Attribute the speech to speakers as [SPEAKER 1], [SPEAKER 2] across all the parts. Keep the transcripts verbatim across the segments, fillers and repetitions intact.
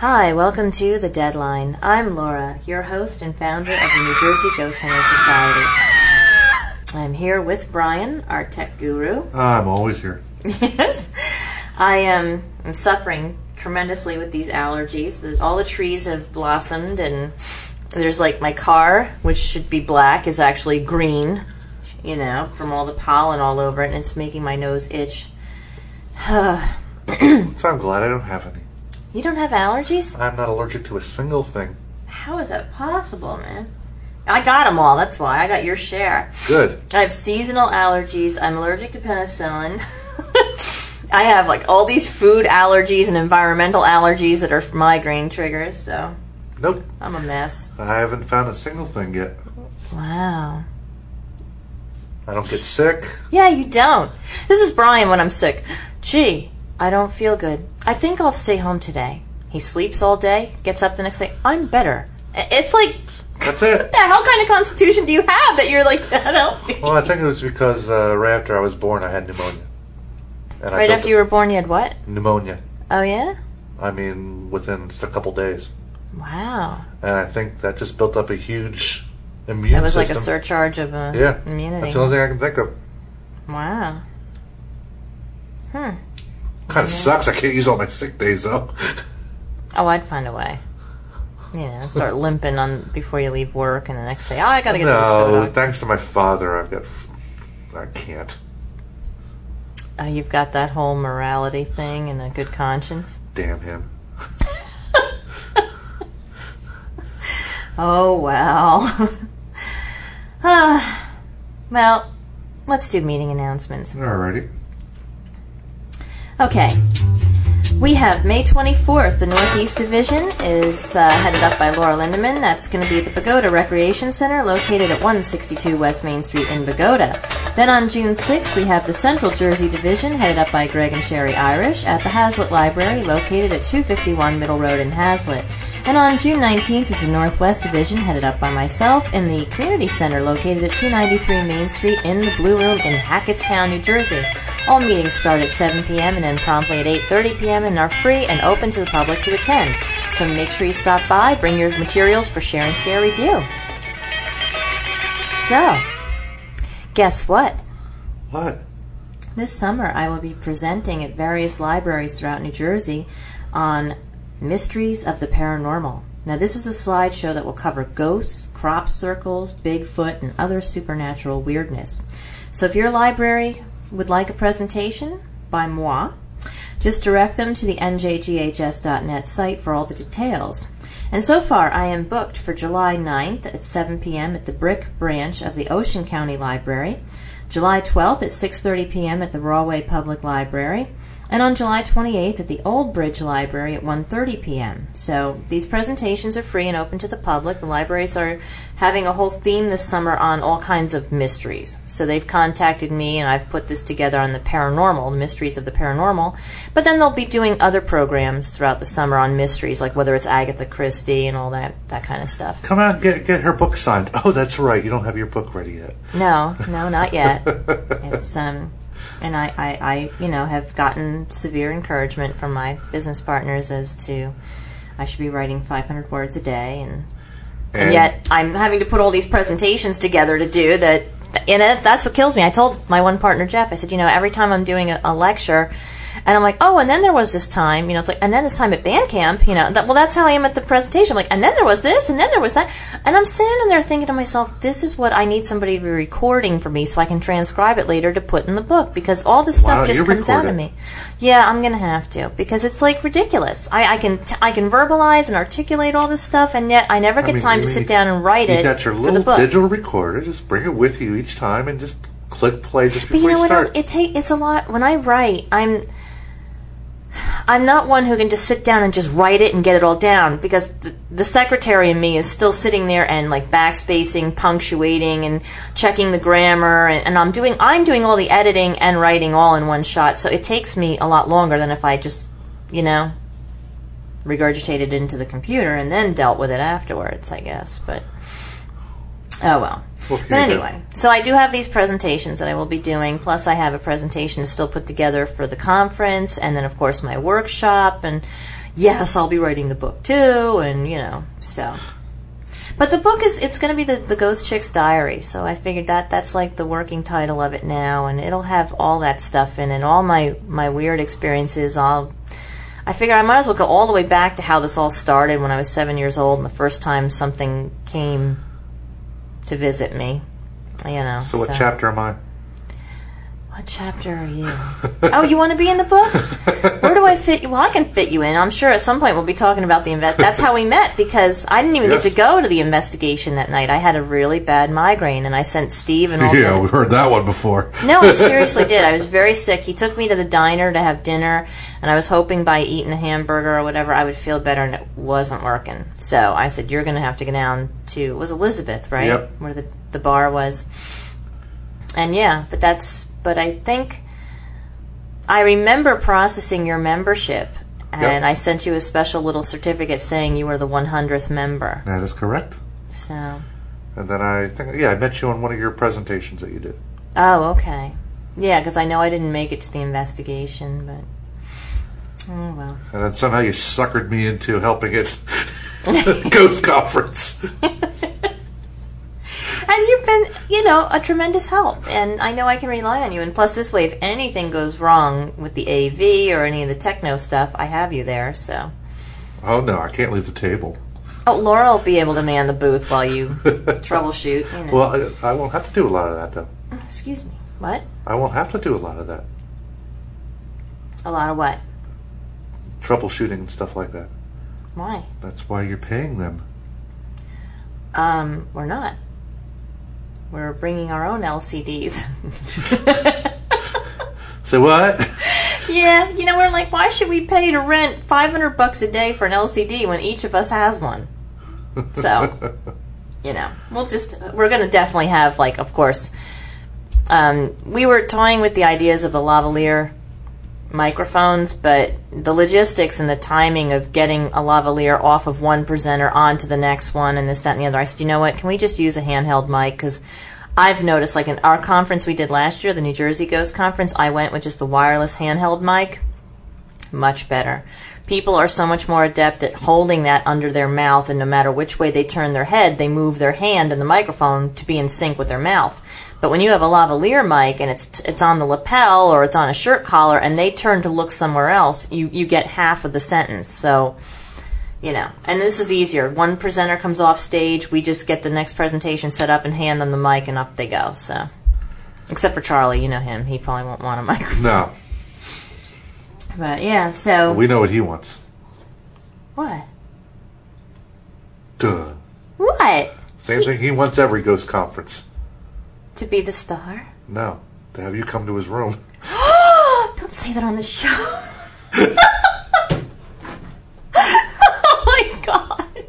[SPEAKER 1] Hi, welcome to The Deadline. I'm Laura, your host and founder of the New Jersey Ghost Hunter Society. I'm here with Brian, our tech guru.
[SPEAKER 2] I'm always here.
[SPEAKER 1] Yes. I am I'm suffering tremendously with these allergies. All the trees have blossomed, and there's like my car, which should be black, is actually green, you know, from all the pollen all over it, and it's making my nose itch.
[SPEAKER 2] So I'm glad I don't have any.
[SPEAKER 1] You don't have allergies?
[SPEAKER 2] I'm not allergic to a single thing.
[SPEAKER 1] How is that possible, man? I got them all, that's why. I got your share.
[SPEAKER 2] Good.
[SPEAKER 1] I have seasonal allergies. I'm allergic to penicillin. I have like all these food allergies and environmental allergies that are migraine triggers, so
[SPEAKER 2] Nope.
[SPEAKER 1] I'm a mess.
[SPEAKER 2] I haven't found a single thing yet.
[SPEAKER 1] Wow.
[SPEAKER 2] I don't get sick.
[SPEAKER 1] Yeah, you don't. This is Brian when I'm sick. Gee, I don't feel good. I think I'll stay home today. He sleeps all day, gets up the next day. I'm better. It's like,
[SPEAKER 2] That's it.
[SPEAKER 1] what the hell kind of constitution do you have that you're like that healthy?
[SPEAKER 2] Well, I think it was because uh, right after I was born, I had pneumonia. And I
[SPEAKER 1] Right
[SPEAKER 2] built
[SPEAKER 1] after
[SPEAKER 2] a-
[SPEAKER 1] you were born, you had what?
[SPEAKER 2] Pneumonia.
[SPEAKER 1] Oh, yeah?
[SPEAKER 2] I mean, within just a couple days.
[SPEAKER 1] Wow.
[SPEAKER 2] And I think that just built up a huge immune
[SPEAKER 1] That was
[SPEAKER 2] system.
[SPEAKER 1] like a surcharge of uh,
[SPEAKER 2] Yeah.
[SPEAKER 1] immunity.
[SPEAKER 2] That's the only thing I can think of.
[SPEAKER 1] Wow. Hmm.
[SPEAKER 2] Kind of sucks. I can't use all my sick days, though.
[SPEAKER 1] Oh, I'd find a way. You know, start limping on before you leave work, and the next day, oh, I gotta get to the
[SPEAKER 2] No,
[SPEAKER 1] doctor.
[SPEAKER 2] thanks to my father, I've got... I can't.
[SPEAKER 1] Uh, you've got that whole morality thing and a good conscience.
[SPEAKER 2] Damn him.
[SPEAKER 1] Oh, well. uh, well, let's do meeting announcements.
[SPEAKER 2] Alrighty.
[SPEAKER 1] Okay. We have May twenty-fourth. The Northeast Division is uh, headed up by Laura Lindemann. That's going to be at the Pagoda Recreation Center, located at one sixty-two West Main Street in Pagoda. Then on June sixth, we have the Central Jersey Division, headed up by Greg and Sherry Irish, at the Hazlitt Library, located at two fifty-one Middle Road in Hazlitt. And on June nineteenth is the Northwest Division, headed up by myself, in the Community Center, located at two ninety-three Main Street in the Blue Room in Hackettstown, New Jersey. All meetings start at seven p.m. and end promptly at eight thirty p.m. and are free and open to the public to attend. So make sure you stop by, bring your materials for Share and Scare Review. So, guess what?
[SPEAKER 2] What?
[SPEAKER 1] This summer I will be presenting at various libraries throughout New Jersey on Mysteries of the Paranormal. Now, this is a slideshow that will cover ghosts, crop circles, Bigfoot, and other supernatural weirdness. So if your library would like a presentation by moi, just direct them to the N J G H S dot net site for all the details. And so far, I am booked for July ninth at seven p.m. at the Brick Branch of the Ocean County Library, July twelfth at six thirty p.m. at the Rawway Public Library, and on July twenty-eighth at the Old Bridge Library at one thirty p.m. So these presentations are free and open to the public. The libraries are having a whole theme this summer on all kinds of mysteries. So they've contacted me, and I've put this together on the paranormal, the mysteries of the paranormal. But then they'll be doing other programs throughout the summer on mysteries, like whether it's Agatha Christie and all that, that kind of stuff.
[SPEAKER 2] Come out and get, get her book signed. Oh, that's right. You don't have your book ready yet.
[SPEAKER 1] No, no, not yet. It's um... And I, I, I, you know, have gotten severe encouragement from my business partners as to I should be writing five hundred words a day, and, and and yet I'm having to put all these presentations together to do that. And it, that's what kills me. I told my one partner, Jeff, I said, you know, every time I'm doing a, a lecture, and I'm like, oh, and then there was this time, you know, it's like, and then this time at band camp, you know, that, well, that's how I am at the presentation. I'm like, and then there was this, and then there was that. And I'm standing there thinking to myself, this is what I need somebody to be recording for me so I can transcribe it later to put in the book, because all this stuff
[SPEAKER 2] Wow,
[SPEAKER 1] just
[SPEAKER 2] you
[SPEAKER 1] comes out
[SPEAKER 2] record
[SPEAKER 1] of
[SPEAKER 2] it.
[SPEAKER 1] me. Yeah, I'm going to have to, because it's like ridiculous. I, I can t- I can verbalize and articulate all this stuff, and yet I never
[SPEAKER 2] I
[SPEAKER 1] get
[SPEAKER 2] mean,
[SPEAKER 1] time
[SPEAKER 2] you
[SPEAKER 1] to sit
[SPEAKER 2] mean-
[SPEAKER 1] down and write
[SPEAKER 2] You
[SPEAKER 1] it
[SPEAKER 2] got your
[SPEAKER 1] for the
[SPEAKER 2] little
[SPEAKER 1] book.
[SPEAKER 2] digital recorder. Just bring it with you each time and just click play just
[SPEAKER 1] But
[SPEAKER 2] before
[SPEAKER 1] you know
[SPEAKER 2] you
[SPEAKER 1] what else?
[SPEAKER 2] start.
[SPEAKER 1] It take it's a lot. When I write, I'm I'm not one who can just sit down and just write it and get it all down, because the, the secretary in me is still sitting there and like backspacing, punctuating, and checking the grammar, and, and I'm doing I'm doing all the editing and writing all in one shot. So it takes me a lot longer than if I just, you know, regurgitated it into the computer and then dealt with it afterwards, I guess. But oh well.
[SPEAKER 2] Well,
[SPEAKER 1] But anyway, so I do have these presentations that I will be doing, plus I have a presentation to still put together for the conference, and then, of course, my workshop, and, yes, I'll be writing the book too, and, you know, so. But the book is, it's going to be the, the Ghost Chick's Diary, so I figured that that's like the working title of it now, and it'll have all that stuff in it, all my, my weird experiences. I'll, I figure I might as well go all the way back to how this all started when I was seven years old and the first time something came to visit me, you know.
[SPEAKER 2] So what so. chapter am I?
[SPEAKER 1] What chapter are you? Oh, you want to be in the book? Where do I fit you? Well, I can fit you in. I'm sure at some point we'll be talking about the invest. That's how we met, because I didn't even yes. get to go to the investigation that night. I had a really bad migraine, and I sent Steve and all.
[SPEAKER 2] Yeah,
[SPEAKER 1] the...
[SPEAKER 2] we heard that one before.
[SPEAKER 1] No, I seriously did. I was very sick. He took me to the diner to have dinner, and I was hoping by eating a hamburger or whatever I would feel better, and it wasn't working. So I said, "You're going to have to go down to it was Elizabeth, right?
[SPEAKER 2] Yep.
[SPEAKER 1] Where the the bar was." And yeah, but that's. But I think I remember processing your membership, and yep. I sent you a special little certificate saying you were the one hundredth member.
[SPEAKER 2] That is correct.
[SPEAKER 1] So.
[SPEAKER 2] And then I think, yeah, I met you on one of your presentations that you did.
[SPEAKER 1] Oh, okay. Yeah, because I know I didn't make it to the investigation, but oh well.
[SPEAKER 2] And then somehow you suckered me into helping it Ghost Conference.
[SPEAKER 1] And you've been, you know, a tremendous help, and I know I can rely on you. And plus, this way, if anything goes wrong with the A V or any of the techno stuff, I have you there, so.
[SPEAKER 2] Oh, no, I can't leave the table.
[SPEAKER 1] Oh, Laura will be able to man the booth while you troubleshoot. You know.
[SPEAKER 2] Well, I, I won't have to do a lot of that, though.
[SPEAKER 1] Excuse me, what?
[SPEAKER 2] I won't have to do a lot of that.
[SPEAKER 1] A lot of what?
[SPEAKER 2] Troubleshooting and stuff like that.
[SPEAKER 1] Why?
[SPEAKER 2] That's why you're paying them.
[SPEAKER 1] Um, we're not. We're bringing our own L C Ds.
[SPEAKER 2] So what?
[SPEAKER 1] Yeah, you know, we're like, why should we pay to rent five hundred bucks a day for an L C D when each of us has one? So, you know, we'll just, we're going to definitely have, like, of course, um, we were toying with the ideas of the lavalier microphones, but the logistics and the timing of getting a lavalier off of one presenter onto the next one and this, that, and the other. I said, you know what, can we just use a handheld mic? Because I've noticed, like in our conference we did last year, the New Jersey Ghost Conference, I went with just the wireless handheld mic. Much better. People are so much more adept at holding that under their mouth, and no matter which way they turn their head, they move their hand and the microphone to be in sync with their mouth. But when you have a lavalier mic and it's it's on the lapel or it's on a shirt collar and they turn to look somewhere else, you, you get half of the sentence. So, you know, and this is easier. One presenter comes off stage, we just get the next presentation set up and hand them the mic and up they go. So, except for Charlie, you know him. He probably won't want a microphone.
[SPEAKER 2] No.
[SPEAKER 1] But yeah, so...
[SPEAKER 2] We know what he wants.
[SPEAKER 1] What?
[SPEAKER 2] Duh.
[SPEAKER 1] What?
[SPEAKER 2] Same he, thing he wants every Ghost Conference.
[SPEAKER 1] To be the star?
[SPEAKER 2] No. To have you come to his room.
[SPEAKER 1] Don't say that on the show. Oh my god.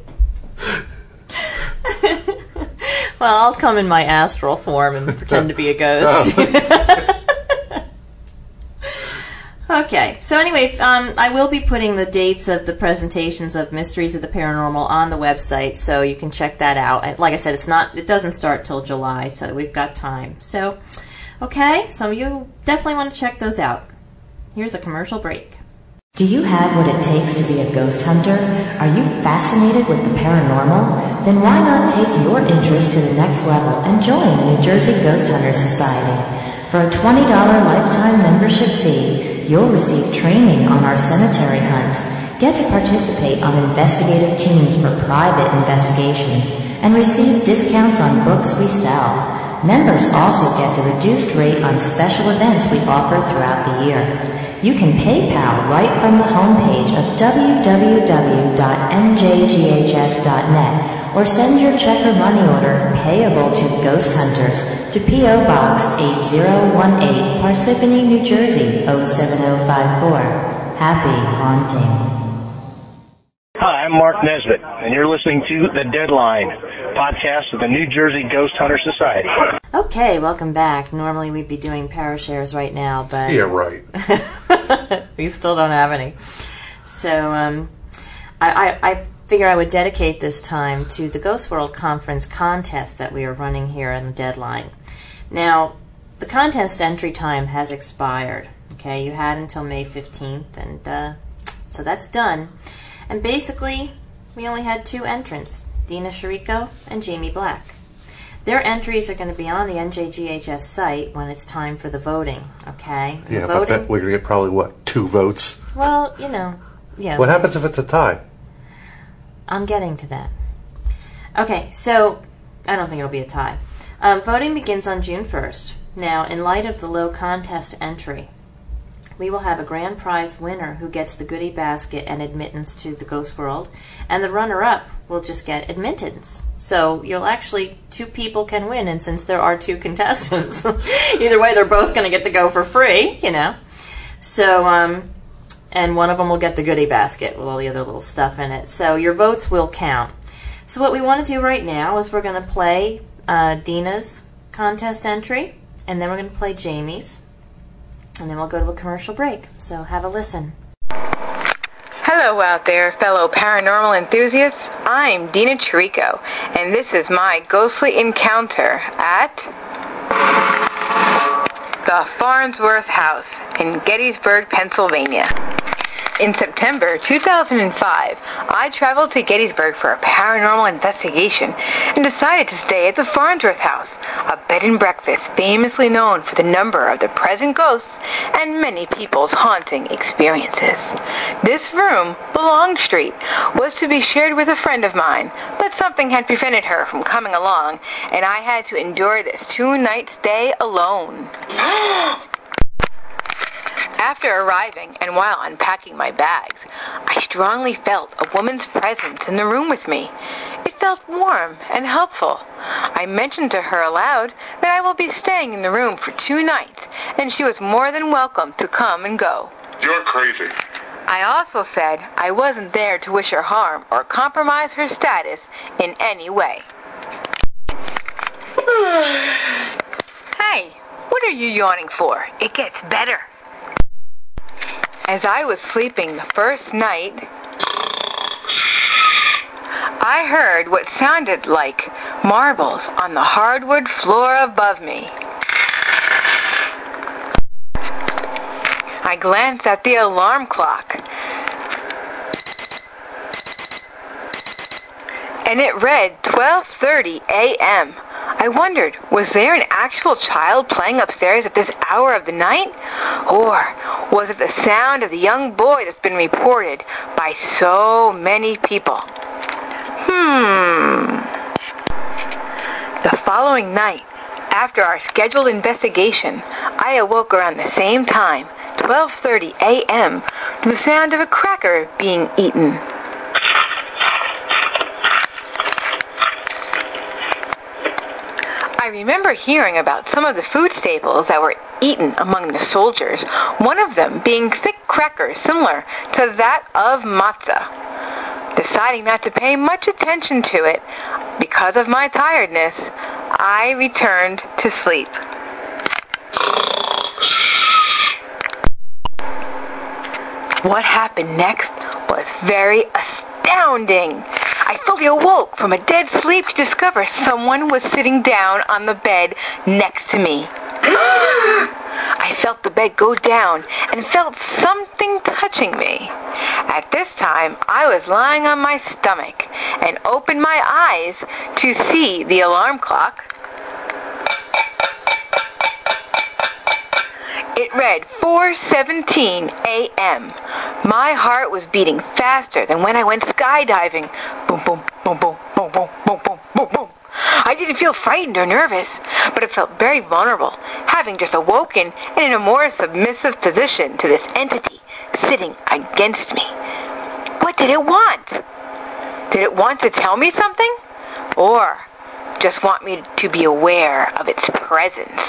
[SPEAKER 1] Well, I'll come in my astral form and pretend to be a ghost. Oh. Okay, so anyway, um, I will be putting the dates of the presentations of Mysteries of the Paranormal on the website, so you can check that out. Like I said, it's not, it doesn't start till July, so we've got time. So, okay, so you definitely want to check those out. Here's a commercial break.
[SPEAKER 3] Do you have what it takes to be a ghost hunter? Are you fascinated with the paranormal? Then why not take your interest to the next level and join the New Jersey Ghost Hunters Society? For a twenty dollars lifetime membership fee, you'll receive training on our cemetery hunts, get to participate on investigative teams for private investigations, and receive discounts on books we sell. Members also get the reduced rate on special events we offer throughout the year. You can PayPal right from the homepage of w w w dot n j g h s dot net or send your check or money order payable to Ghost Hunters to P O Box eight zero one eight, Parsippany, New Jersey oh seven oh five four. Happy haunting.
[SPEAKER 4] Hi, I'm Mark Nesbitt, and you're listening to The Deadline, podcast of the New Jersey Ghost Hunter Society.
[SPEAKER 1] Okay, welcome back. Normally we'd be doing parashares right now, but...
[SPEAKER 2] Yeah, right.
[SPEAKER 1] We still don't have any. So, um, I, I, I figure I would dedicate this time to the Ghost World Conference contest that we are running here on The Deadline. Now, the contest entry time has expired. Okay, you had until May fifteenth, and uh, So that's done. And basically, we only had two entrants, Dina Chirico and Jamie Black. Their entries are going to be on the N J G H S site when it's time for the voting, okay?
[SPEAKER 2] Yeah,
[SPEAKER 1] the
[SPEAKER 2] but
[SPEAKER 1] voting,
[SPEAKER 2] I bet we're going to get probably, what, two votes?
[SPEAKER 1] Well, you know, yeah.
[SPEAKER 2] What happens if it's a tie?
[SPEAKER 1] I'm getting to that. Okay, so I don't think it'll be a tie. Um, voting begins on June first. Now, in light of the low contest entry, we will have a grand prize winner who gets the goodie basket and admittance to the Ghost World, and the runner-up will just get admittance. So you'll actually, two people can win, and since there are two contestants, either way they're both going to get to go for free, you know. So, um, and one of them will get the goodie basket with all the other little stuff in it. So your votes will count. So what we want to do right now is we're going to play uh, Dina's contest entry, and then we're going to play Jamie's. And then we'll go to a commercial break. So have a listen.
[SPEAKER 5] Hello out there, fellow paranormal enthusiasts. I'm Dina Chirico, and this is my ghostly encounter at the Farnsworth House in Gettysburg, Pennsylvania. In September two thousand five, I traveled to Gettysburg for a paranormal investigation and decided to stay at the Farnsworth House, a bed and breakfast famously known for the number of the present ghosts and many people's haunting experiences. This room, the Long Street, was to be shared with a friend of mine, but something had prevented her from coming along, and I had to endure this two-night stay alone. After arriving and while unpacking my bags, I strongly felt a woman's presence in the room with me. It felt warm and helpful. I mentioned to her aloud that I will be staying in the room for two nights, and she was more than welcome to come and go.
[SPEAKER 6] You're crazy.
[SPEAKER 5] I also said I wasn't there to wish her harm or compromise her status in any way. Hey, what are you yawning for? It gets better. As I was sleeping the first night, I heard what sounded like marbles on the hardwood floor above me. I glanced at the alarm clock, and it read twelve thirty a.m. I wondered, was there an actual child playing upstairs at this hour of the night? Or was it the sound of the young boy that's been reported by so many people? Hmm. The following night, after our scheduled investigation, I awoke around the same time, twelve thirty a.m., to the sound of a cracker being eaten. I remember hearing about some of the food staples that were eaten among the soldiers, one of them being thick crackers similar to that of matzah. Deciding not to pay much attention to it because of my tiredness, I returned to sleep. What happened next was very astounding. I fully awoke from a dead sleep to discover someone was sitting down on the bed next to me. I felt the bed go down and felt something touching me. At this time, I was lying on my stomach and opened my eyes to see the alarm clock. It read four seventeen a.m. My heart was beating faster than when I went skydiving. Boom, boom, boom, boom, boom, boom, boom, boom, boom, boom. I didn't feel frightened or nervous, but it felt very vulnerable, having just awoken and in a more submissive position to this entity sitting against me. What did it want? Did it want to tell me something? Or just want me to be aware of its presence?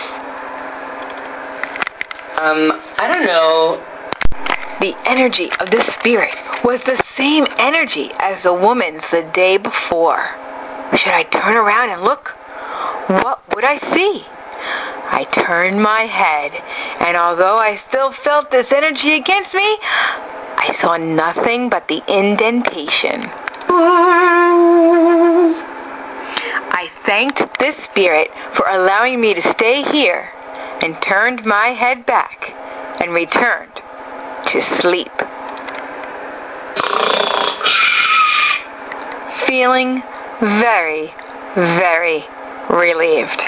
[SPEAKER 7] Um, I don't know.
[SPEAKER 5] The energy of the spirit was the same energy as the woman's the day before. Should I turn around and look? What would I see? I turned my head, and although I still felt this energy against me, I saw nothing but the indentation. I thanked this spirit for allowing me to stay here and turned my head back and returned to sleep. feeling very, very relieved.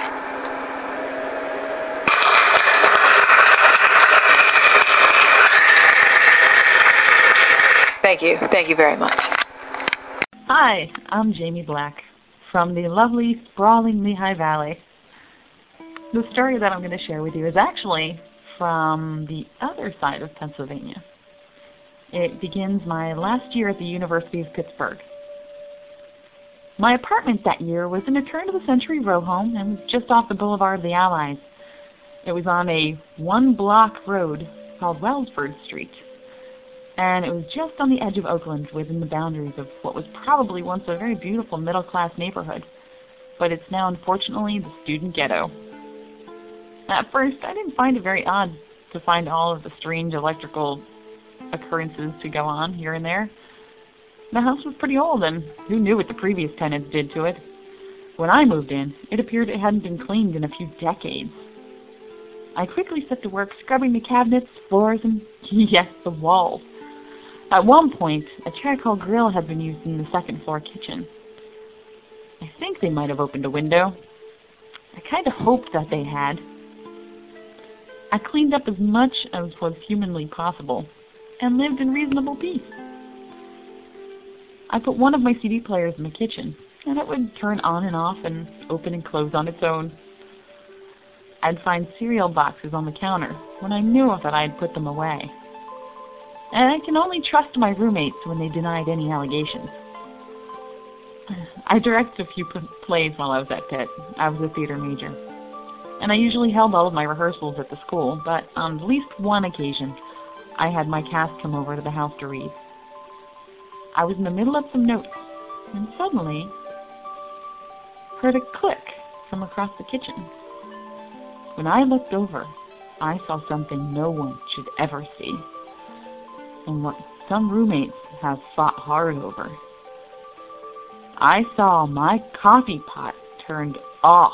[SPEAKER 5] Thank you. Thank you very much.
[SPEAKER 6] Hi, I'm Jamie Black from the lovely, sprawling Lehigh Valley. The story that I'm going to share with you is actually from the other side of Pennsylvania. It begins my last year at the University of Pittsburgh. My apartment that year was in a turn-of-the-century row home and was just off the Boulevard of the Allies. It was on a one-block road called Wellsford Street, and it was just on the edge of Oakland within the boundaries of what was probably once a very beautiful middle-class neighborhood, but it's now unfortunately the student ghetto. At first, I didn't find it very odd to find all of the strange electrical occurrences to go on here and there. The house was pretty old, and who knew what the previous tenants did to it? When I moved in, it appeared it hadn't been cleaned in a few decades. I quickly set to work scrubbing the cabinets, floors, and, yes, the walls. At one point, a charcoal grill had been used in the second floor kitchen. I think they might have opened a window. I kind of hoped that they had. I cleaned up as much as was humanly possible and lived in reasonable peace. I put one of my C D players in the kitchen, and it would turn on and off and open and close on its own. I'd find cereal boxes on the counter when I knew that I had put them away. And I can only trust my roommates when they denied any allegations. I directed a few p- plays while I was at Pitt. I was a theater major. And I usually held all of my rehearsals at the school, but on at least one occasion, I had my cast come over to the house to read. I was in the middle of some notes, and suddenly heard a click from across the kitchen. When I looked over, I saw something no one should ever see, and what some roommates have fought hard over. I saw my coffee pot turned off.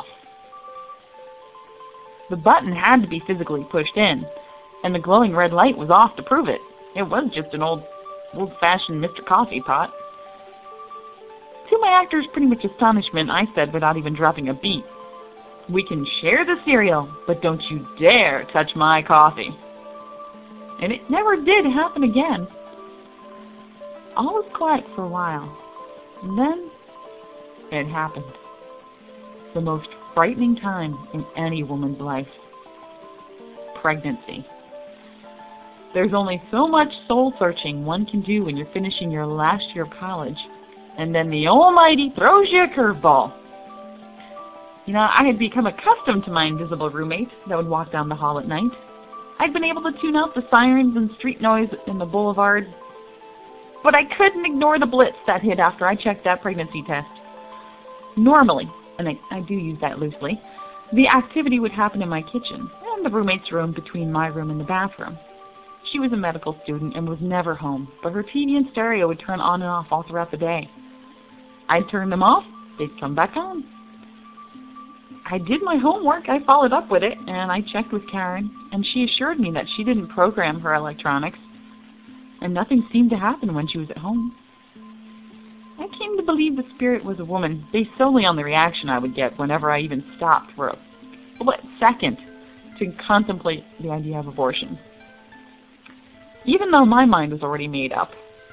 [SPEAKER 6] The button had to be physically pushed in, and the glowing red light was off to prove it. It was just an old, old-fashioned Mister Coffee pot. To my actor's pretty much astonishment, I said without even dropping a beat, "We can share the cereal, but don't you dare touch my coffee." And it never did happen again. All was quiet for a while, and then it happened. The most frightening time in any woman's life. Pregnancy. There's only so much soul-searching one can do when you're finishing your last year of college, and then the Almighty throws you a curveball. You know, I had become accustomed to my invisible roommate that would walk down the hall at night. I'd been able to tune out the sirens and street noise in the boulevard, but I couldn't ignore the blitz that hit after I checked that pregnancy test. Normally, and I, I do use that loosely, the activity would happen in my kitchen and the roommate's room between my room and the bathroom. She was a medical student and was never home, but her T V and stereo would turn on and off all throughout the day. I'd turn them off, they'd come back on. I did my homework, I followed up with it, and I checked with Karen, and she assured me that she didn't program her electronics, and nothing seemed to happen when she was at home. I came to believe the spirit was a woman, based solely on the reaction I would get whenever I even stopped for a split second to contemplate the idea of abortion. Even though my mind was already made up,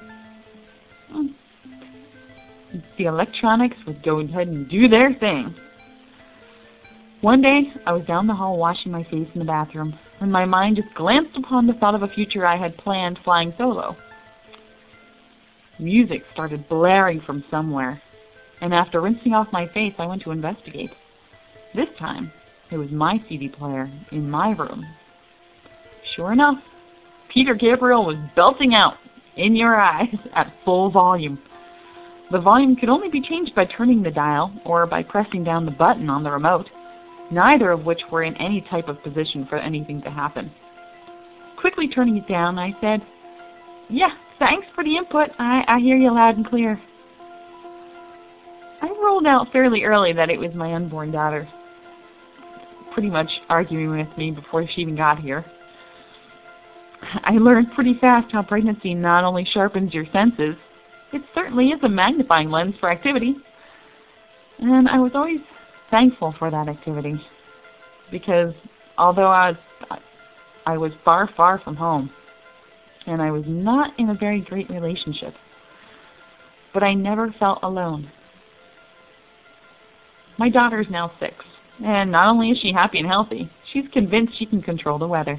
[SPEAKER 6] the electronics would go ahead and do their thing. One day, I was down the hall washing my face in the bathroom, and my mind just glanced upon the thought of a future I had planned flying solo. Music started blaring from somewhere, and after rinsing off my face, I went to investigate. This time, it was my C D player in my room. Sure enough, Peter Gabriel was belting out, "In Your Eyes," at full volume. The volume could only be changed by turning the dial or by pressing down the button on the remote, neither of which were in any type of position for anything to happen. Quickly turning it down, I said, "Yeah, thanks for the input. I, I hear you loud and clear." I rolled out fairly early that it was my unborn daughter, pretty much arguing with me before she even got here. I learned pretty fast how pregnancy not only sharpens your senses, It certainly is a magnifying lens for activity. And I was always thankful for that activity because although I was, I was far, far from home and I was not in a very great relationship, but I never felt alone. My daughter is now six, and not only is she happy and healthy, she's convinced she can control the weather.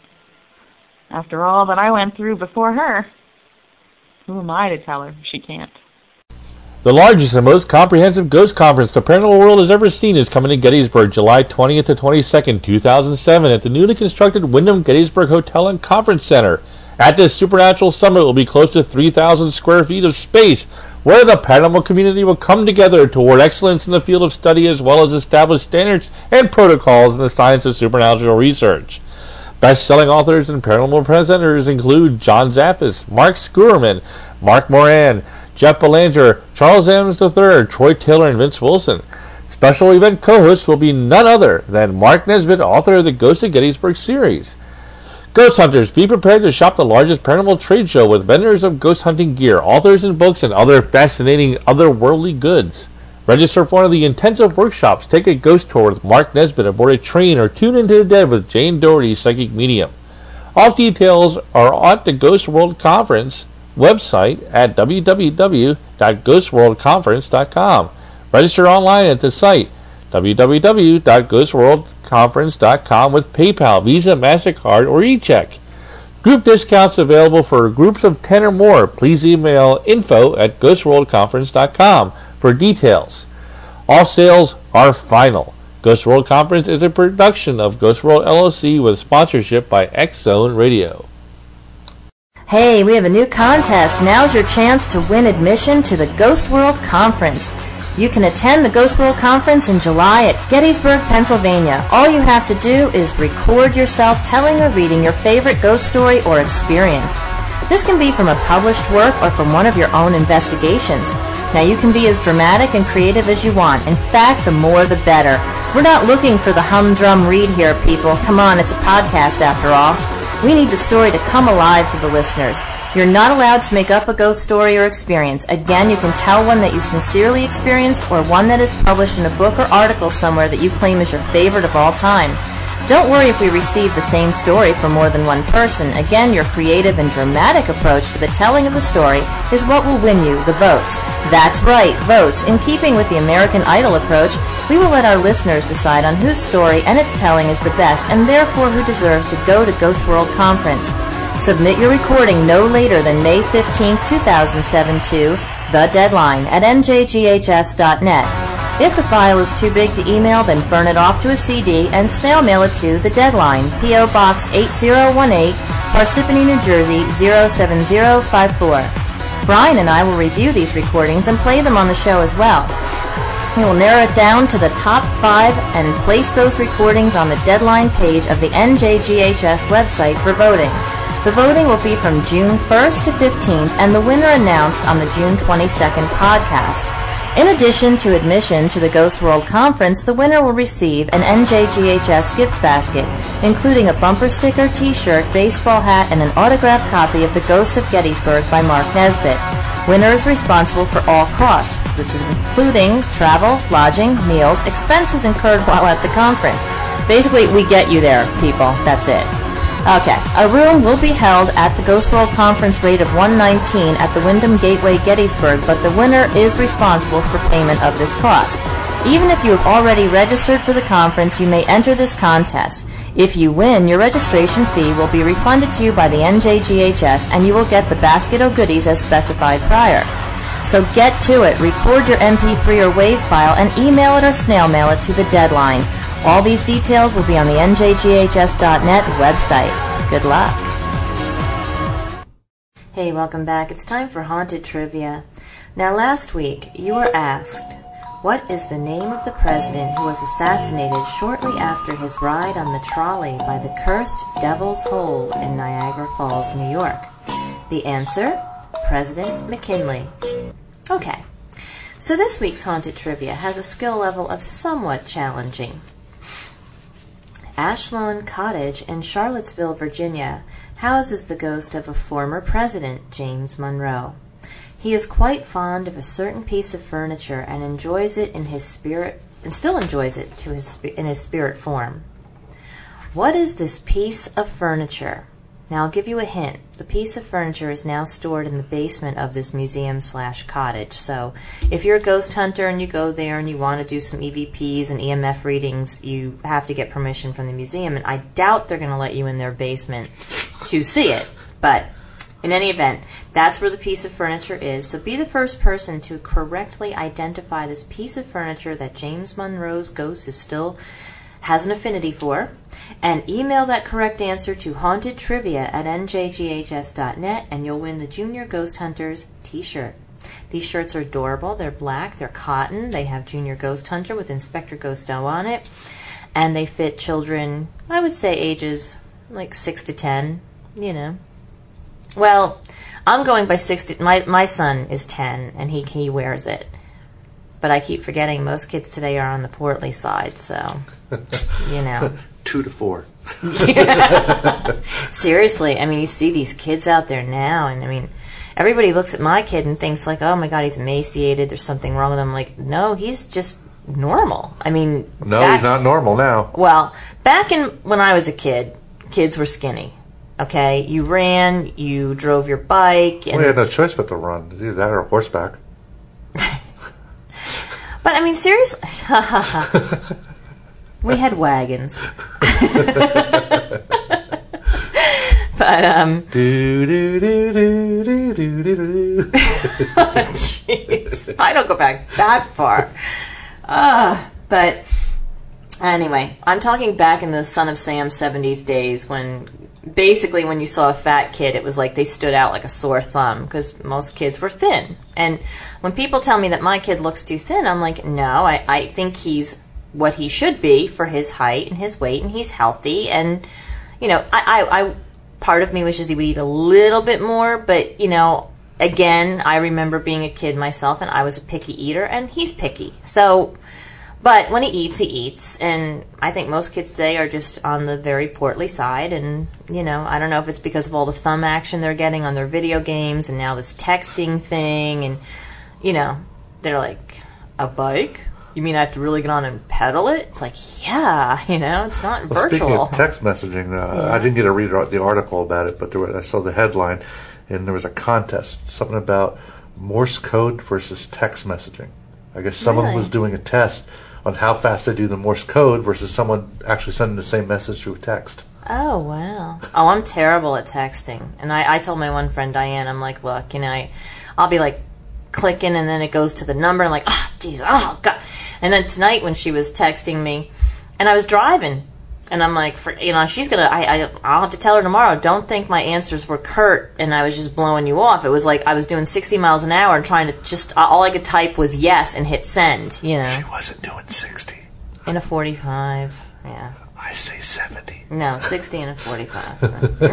[SPEAKER 6] After all that I went through before her, who am I to tell her she can't?
[SPEAKER 8] The largest and most comprehensive ghost conference the paranormal world has ever seen is coming to Gettysburg July twentieth to twenty-second, two thousand seven at the newly constructed Wyndham Gettysburg Hotel and Conference Center. At this supernatural summit will be close to three thousand square feet of space where the paranormal community will come together toward excellence in the field of study as well as establish standards and protocols in the science of supernatural research. Best-selling authors and paranormal presenters include John Zaffis, Mark Skurman, Mark Moran, Jeff Belanger, Charles Adams the third, Troy Taylor, and Vince Wilson. Special event co-hosts will be none other than Mark Nesbitt, author of the Ghost of Gettysburg series. Ghost hunters, be prepared to shop the largest paranormal trade show with vendors of ghost hunting gear, authors and books, and other fascinating otherworldly goods. Register for one of the intensive workshops, take a ghost tour with Mark Nesbitt aboard a train, or tune into the dead with Jane Doherty, psychic medium. All details are at the Ghost World Conference website at w w w dot ghost world conference dot com. Register online at the site w w w dot ghost world conference dot com with PayPal, Visa, MasterCard, or e-check. Group discounts available for groups of ten or more. Please email info at ghost world conference dot com for details. All sales are final. Ghost World Conference is a production of Ghost World L L C with sponsorship by X-Zone Radio.
[SPEAKER 1] Hey, we have a new contest. Now's your chance to win admission to the Ghost World Conference. You can attend the Ghost World Conference in July at Gettysburg, Pennsylvania. All you have to do is record yourself telling or reading your favorite ghost story or experience. This can be from a published work or from one of your own investigations. Now, you can be as dramatic and creative as you want. In fact, the more the better. We're not looking for the humdrum read here, people. Come on, it's a podcast after all. We need the story to come alive for the listeners. You're not allowed to make up a ghost story or experience. Again, you can tell one that you sincerely experienced or one that is published in a book or article somewhere that you claim is your favorite of all time. Don't worry if we receive the same story from more than one person. Again, your creative and dramatic approach to the telling of the story is what will win you the votes. That's right, votes. In keeping with the American Idol approach, we will let our listeners decide on whose story and its telling is the best and therefore who deserves to go to Ghost World Conference. Submit your recording no later than May fifteenth, two thousand seven to The Deadline at n j g h s dot net. If the file is too big to email, then burn it off to a C D and snail mail it to The Deadline, P O Box eight zero one eight, Parsippany, New Jersey zero seven zero five four. Brian and I will review these recordings and play them on the show as well. We will narrow it down to the top five and place those recordings on the Deadline page of the N J G H S website for voting. The voting will be from June first to fifteenth and the winner announced on the June twenty-second podcast. In addition to admission to the Ghost World Conference, the winner will receive an N J G H S gift basket, including a bumper sticker, t-shirt, baseball hat, and an autographed copy of The Ghosts of Gettysburg by Mark Nesbitt. Winner is responsible for all costs. This is including travel, lodging, meals, expenses incurred while at the conference. Basically, we get you there, people. That's it. Okay, a room will be held at the Ghost World Conference rate of one nineteen at the Wyndham Gateway, Gettysburg, but the winner is responsible for payment of this cost. Even if you have already registered for the conference, you may enter this contest. If you win, your registration fee will be refunded to you by the N J G H S, and you will get the basket of goodies as specified prior. So get to it. Record your M P three or WAV file and email it or snail mail it to The Deadline. All these details will be on the N J G H S dot net website. Good luck. Hey, welcome back. It's time for Haunted Trivia. Now, last week, you were asked, what is the name of the president who was assassinated shortly after his ride on the trolley by the cursed Devil's Hole in Niagara Falls, New York? The answer? President McKinley. Okay, so this week's Haunted Trivia has a skill level of somewhat challenging. Ashlawn Cottage in Charlottesville, Virginia, houses the ghost of a former president, James Monroe. He is quite fond of a certain piece of furniture and enjoys it in his spirit, and still enjoys it to his in his spirit form. What is this piece of furniture? Now, I'll give you a hint. The piece of furniture is now stored in the basement of this museum slash cottage. So if you're a ghost hunter and you go there and you want to do some E V Ps and E M F readings, you have to get permission from the museum. And I doubt they're going to let you in their basement to see it. But in any event, that's where the piece of furniture is. So be the first person to correctly identify this piece of furniture that James Monroe's ghost is still has an affinity for, and email that correct answer to hauntedtrivia at n j g h s dot net, and you'll win the Junior Ghost Hunters t-shirt. These shirts are adorable. They're black. They're cotton. They have Junior Ghost Hunter with Inspector Gusteau on it, and they fit children, I would say ages like six to ten, you know. Well, I'm going by six to, my, my son is ten, and he, he wears it. But I keep forgetting most kids today are on the portly side, so, you know.
[SPEAKER 2] Two to four.
[SPEAKER 1] Seriously, I mean, you see these kids out there now, and I mean, everybody looks at my kid and thinks like, oh my God, he's emaciated, there's something wrong with him. Like, no, he's just normal. I mean.
[SPEAKER 2] No,
[SPEAKER 1] back,
[SPEAKER 2] he's not normal now.
[SPEAKER 1] Well, back in when I was a kid, kids were skinny. Okay? You ran, you drove your bike. And
[SPEAKER 2] we had no choice but to run. Either that or horseback.
[SPEAKER 1] But, I mean, seriously, we had wagons. But, um...
[SPEAKER 2] Do, do, do, do, do, do, do, do.
[SPEAKER 1] Jeez. I don't go back that far. Uh, but, anyway, I'm talking back in the Son of Sam seventies days when... Basically, when you saw a fat kid, it was like they stood out like a sore thumb because most kids were thin. And when people tell me that my kid looks too thin, I'm like, no, I, I think he's what he should be for his height and his weight, and he's healthy. And, you know, I, I, I part of me wishes he would eat a little bit more, but, you know, again, I remember being a kid myself, and I was a picky eater, and he's picky. So... But when he eats, he eats, and I think most kids today are just on the very portly side, and, you know, I don't know if it's because of all the thumb action they're getting on their video games, and now this texting thing, and, you know, they're like, a bike? You mean I have to really get on and pedal it? It's like, yeah, you know, it's not
[SPEAKER 2] well,
[SPEAKER 1] virtual.
[SPEAKER 2] Speaking of text messaging, uh, yeah. I didn't get to read the article about it, but there were, I saw the headline, and there was a contest, something about Morse code versus text messaging. I guess someone
[SPEAKER 1] Really?
[SPEAKER 2] was doing a test on how fast they do the Morse code versus someone actually sending the same message through text.
[SPEAKER 1] Oh, wow. Oh, I'm terrible at texting. And I, I told my one friend, Diane, I'm like, look, you know, I, I'll be like clicking and then it goes to the number. I'm like, oh, geez, oh, God. And then tonight when she was texting me, and I was driving, and I'm like, for, you know, she's going to, I, I, I'll have to tell her tomorrow, don't think my answers were curt and I was just blowing you off. It was like I was doing sixty miles an hour and trying to just, all I could type was yes and hit send, you know.
[SPEAKER 2] She wasn't doing sixty.
[SPEAKER 1] In a forty-five, yeah.
[SPEAKER 2] I say seventy.
[SPEAKER 1] No, sixty and a forty-five.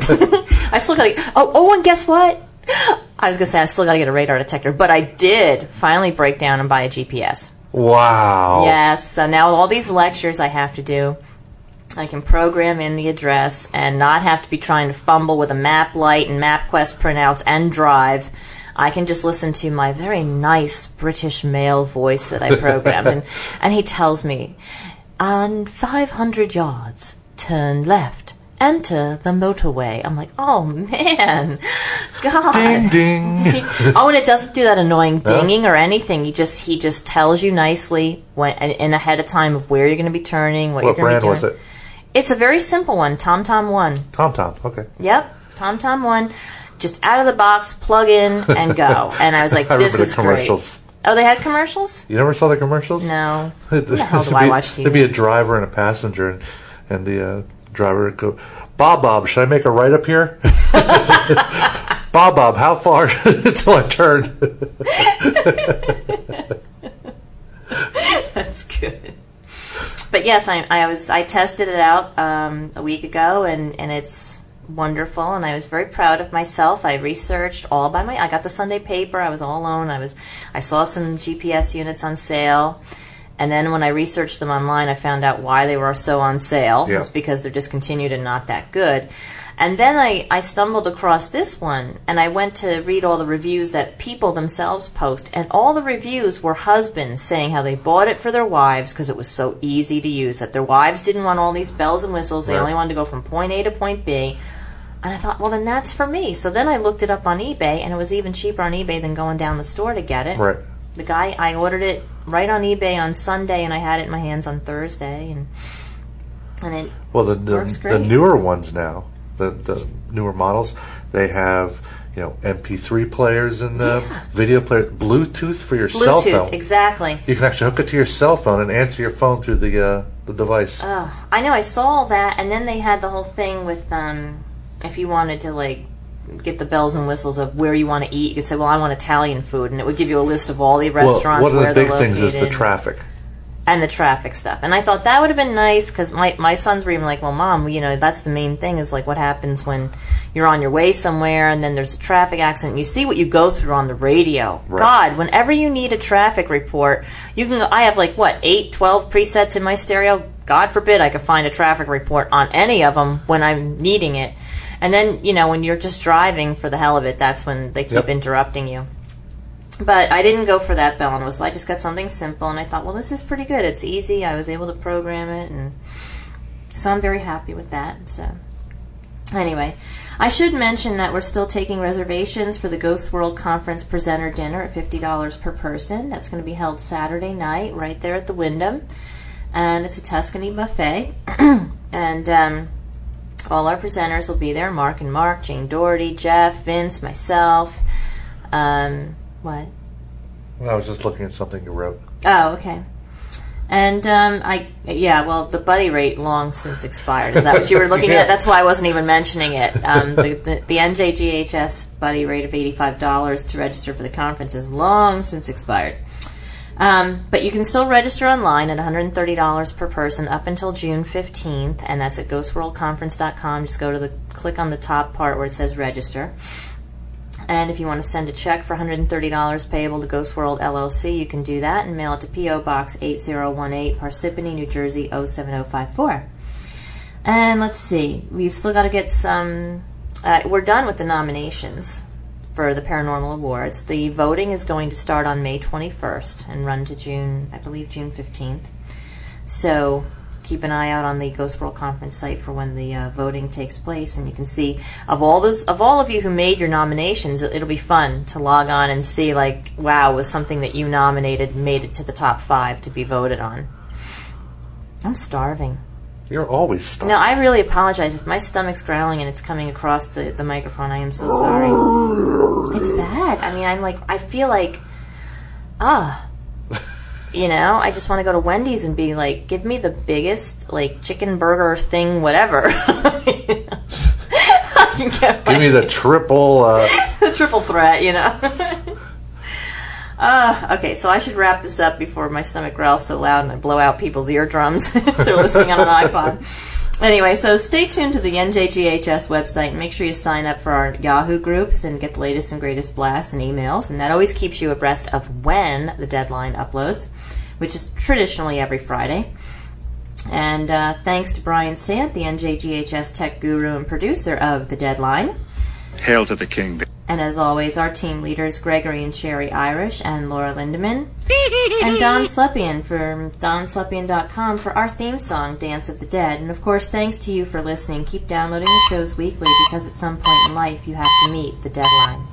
[SPEAKER 1] I still got to, oh, oh, and guess what? I was going to say I still got to get a radar detector, but I did finally break down and buy a G P S.
[SPEAKER 2] Wow.
[SPEAKER 1] Yes, so now all these lectures I have to do, I can program in the address and not have to be trying to fumble with a map light and MapQuest printouts and drive. I can just listen to my very nice British male voice that I programmed, and, and he tells me, on five hundred yards, turn left, enter the motorway. I'm like, oh, man, God.
[SPEAKER 2] Ding, ding.
[SPEAKER 1] Oh, and it doesn't do that annoying dinging
[SPEAKER 2] huh?
[SPEAKER 1] or anything. He just he just tells you nicely when in ahead of time of where you're going to be turning, what,
[SPEAKER 2] what
[SPEAKER 1] you're going to be doing.
[SPEAKER 2] What brand was it?
[SPEAKER 1] It's a very simple one, TomTom One.
[SPEAKER 2] TomTom, okay.
[SPEAKER 1] Yep, TomTom One. Just out of the box, plug in, and go. And I was like,
[SPEAKER 2] I
[SPEAKER 1] this is
[SPEAKER 2] commercials.
[SPEAKER 1] great. Oh, they had commercials?
[SPEAKER 2] You never saw the commercials?
[SPEAKER 1] No. Who the hell do I watch T V?
[SPEAKER 2] There'd be a driver and a passenger, and, and the uh, driver would go, Bob, Bob, should I make a right up here? Bob, Bob, how far until I turn?
[SPEAKER 1] That's good. But yes, I, I was I tested it out um, a week ago, and, and it's wonderful, and I was very proud of myself. I researched all by my I got the Sunday paper. I was all alone. I was I saw some G P S units on sale, and then when I researched them online, I found out why they were so on sale.
[SPEAKER 2] Yeah.
[SPEAKER 1] It's because they're discontinued and not that good. And then I, I stumbled across this one, and I went to read all the reviews that people themselves post, and all the reviews were husbands saying how they bought it for their wives because it was so easy to use, that their wives didn't want all these bells and whistles, they
[SPEAKER 2] right.
[SPEAKER 1] only wanted to go from point A to point B. And I thought, well, then that's for me. So then I looked it up on eBay, and it was even cheaper on eBay than going down the store to get it.
[SPEAKER 2] Right.
[SPEAKER 1] The guy, I ordered it right on eBay on Sunday, and I had it in my hands on Thursday, and and it
[SPEAKER 2] well, the the,
[SPEAKER 1] works great.
[SPEAKER 2] the newer ones now, the the newer models, they have you know M P three players and the
[SPEAKER 1] Yeah.
[SPEAKER 2] video player, Bluetooth for your
[SPEAKER 1] Bluetooth,
[SPEAKER 2] cell phone.
[SPEAKER 1] exactly.
[SPEAKER 2] You can actually hook it to your cell phone and answer your phone through the uh, the device.
[SPEAKER 1] Oh, I know. I saw all that, and then they had the whole thing with um, if you wanted to like get the bells and whistles of where you want to eat, you could say, "Well, I want Italian food," and it would give you a list of all the restaurants
[SPEAKER 2] well, one
[SPEAKER 1] where
[SPEAKER 2] of the big
[SPEAKER 1] they're
[SPEAKER 2] things is
[SPEAKER 1] located.
[SPEAKER 2] the traffic.
[SPEAKER 1] And the traffic stuff. And I thought that would have been nice because my, my sons were even like, well, Mom, you know, that's the main thing is like what happens when you're on your way somewhere and then there's a traffic accident. You see what you go through on the radio.
[SPEAKER 2] Right.
[SPEAKER 1] God, whenever you need a traffic report, you can go, I have like, what, eight, twelve presets in my stereo? God forbid I could find a traffic report on any of them when I'm needing it. And then, you know, when you're just driving for the hell of it, that's when they keep
[SPEAKER 2] Yep.
[SPEAKER 1] interrupting you. But I didn't go for that bell and whistle. I just got something simple, and I thought, well, this is pretty good. It's easy. I was able to program it, and so I'm very happy with that. So anyway, I should mention that we're still taking reservations for the Ghost World Conference presenter dinner at fifty dollars per person. That's going to be held Saturday night right there at the Wyndham, and it's a Tuscany buffet. and um, all our presenters will be there, Mark and Mark, Jane Doherty, Jeff, Vince, myself. Um... What?
[SPEAKER 2] I was just looking at something you wrote.
[SPEAKER 1] Oh, okay. And um, I, yeah, well, the buddy rate long since expired. Is that what you were looking
[SPEAKER 2] Yeah.
[SPEAKER 1] at? That's why I wasn't even mentioning it. Um, the, the the N J G H S buddy rate of eighty-five dollars to register for the conference is long since expired. Um, but you can still register online at one hundred thirty dollars per person up until June fifteenth, and that's at ghost world conference dot com. Just go to the click on the top part where it says register. And if you want to send a check for one hundred thirty dollars payable to Ghost World L L C, you can do that and mail it to P O Box eight zero one eight, Parsippany, New Jersey oh seven oh five four. And let's see, we've still got to get some... Uh, we're done with the nominations for the Paranormal Awards. The voting is going to start on May twenty-first and run to June, I believe, June fifteenth. So keep an eye out on the Ghost World Conference site for when the uh, voting takes place, and you can see of all those of all of you who made your nominations. It'll be fun to log on and see, like, wow, was something that you nominated made it to the top five to be voted on. I'm starving.
[SPEAKER 2] You're always stuck.
[SPEAKER 1] No, I really apologize if my stomach's growling and it's coming across the, the microphone. I am so sorry. It's bad. I mean, I'm like, I feel like, ah. You know, I just want to go to Wendy's and be like, give me the biggest, like, chicken burger thing, whatever. I can get
[SPEAKER 2] Give me the triple... Uh...
[SPEAKER 1] the triple threat, you know. uh, okay, so I should wrap this up before my stomach growls so loud and I blow out people's eardrums if they're listening on an iPod. Anyway, so stay tuned to the N J G H S website and make sure you sign up for our Yahoo groups and get the latest and greatest blasts and emails. And that always keeps you abreast of when the deadline uploads, which is traditionally every Friday. And uh, thanks to Brian Sant, the N J G H S tech guru and producer of The Deadline.
[SPEAKER 9] Hail to the king.
[SPEAKER 1] And as always, our team leaders, Gregory and Sherry Irish and Laura Lindemann. And Don Slepian from don slepian dot com for our theme song, Dance of the Dead. And of course, thanks to you for listening. Keep downloading the shows weekly because at some point in life you have to meet the deadline.